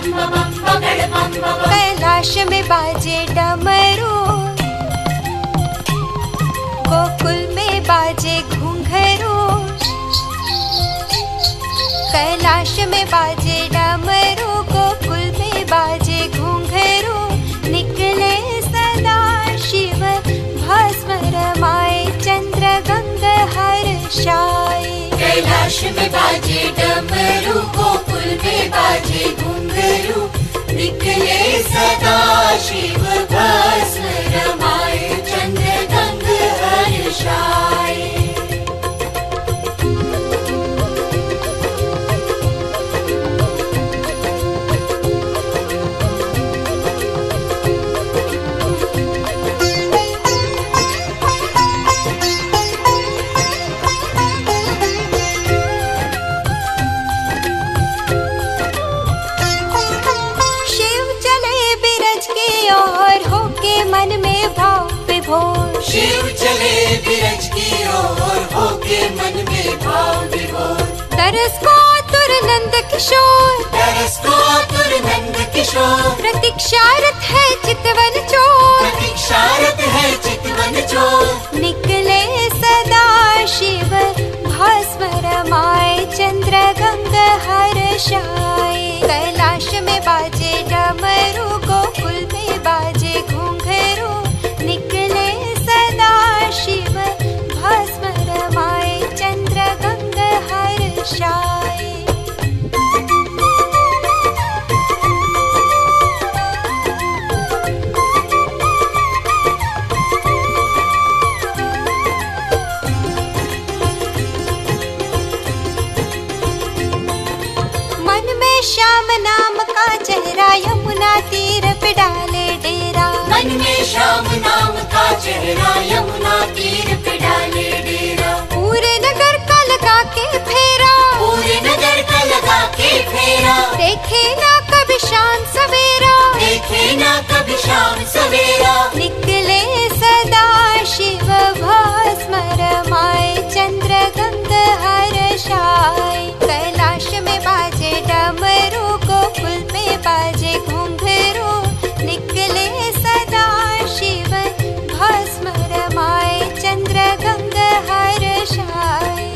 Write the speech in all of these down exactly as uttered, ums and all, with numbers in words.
कैलाश में बाजे डमरू, गोकुल में बाजे घुंघरू। कैलाश में बाजे डमरू, गोकुल में बाजे घुंघरू। निकले सदा शिव भस्म रमाए, चंद्र गंगा हर्षाए। कैलाश में बाजे डमरू, गोकुल में बाजे घुंघरू। निकले सदा शिव भस्म रमाए, चंद्र गंगा हर्षाए। मन में भाव विभोर, शिव चले बिरज की ओर, होके मन में भाव विभोर। तरस को आतुर नंद किशोर, तरस को आतुर नंद किशोर। प्रतीक्षारत है चितवन चोर, प्रतीक्षारत है चितवन चोर। निकले सदा शिव भस्म रमाए, चंद्र गंगा हर्षाए। कैलाश में बाजे डमरू, गोकुल में बाजे घुंघरू। निकले सदा शिव भस्म रमाए, चंद्र गंगा हर्षाए। मन में श्याम नाम का चेहरा, यमुना तीर पे डाले डेरा। मन में श्याम नाम का चेहरा, यमुना तीर पे डाले डेरा। पूरे नगर का लगा के फेरा, पूरे नगर का लगा के फेरा। देखे ना कभी शाम सवेरा, देखे ना कभी शाम सवेरा। निकले सदा शिव भस्म रमाए, चंद्र गंगा हर्षाए। कैलाश में बाजे डमरू, गोकुल में बाजे घुंघरू। निकले सदा शिव भस्म रमाए, चंद्र गंगा हर्षाए।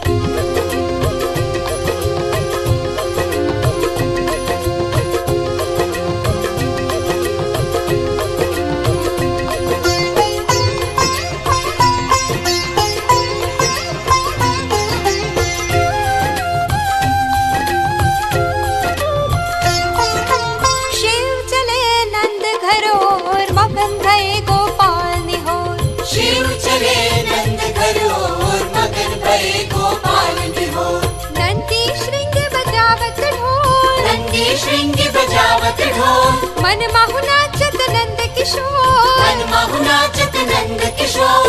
शिव चले नंद घर और मगन भये गोपाल निहोर। नंदी श्रृंग बजावत ढोल, नंदी श्रृंग बजावत ढोल। मन माहु नाचत नंद किशोर, मन माहु नाचत नंद किशोर।